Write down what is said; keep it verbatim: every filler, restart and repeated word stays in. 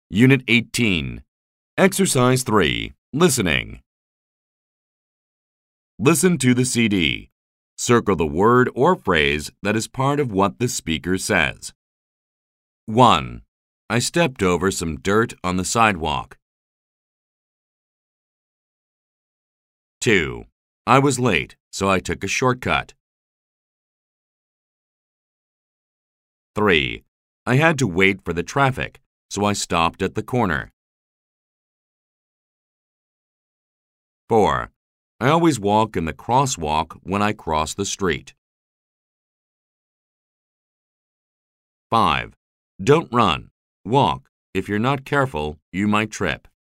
Unit eighteen. Exercise three. Listening. Listen to the C D. Circle the word or phrase that is part of what the speaker says. one. I stepped over some dirt on the sidewalk. two. I was late, so I took a shortcut. three. I had to wait for the traffic, so I stopped at the corner. four. I always walk in the crosswalk when I cross the street. five. Don't run. Walk. If you're not careful, you might trip.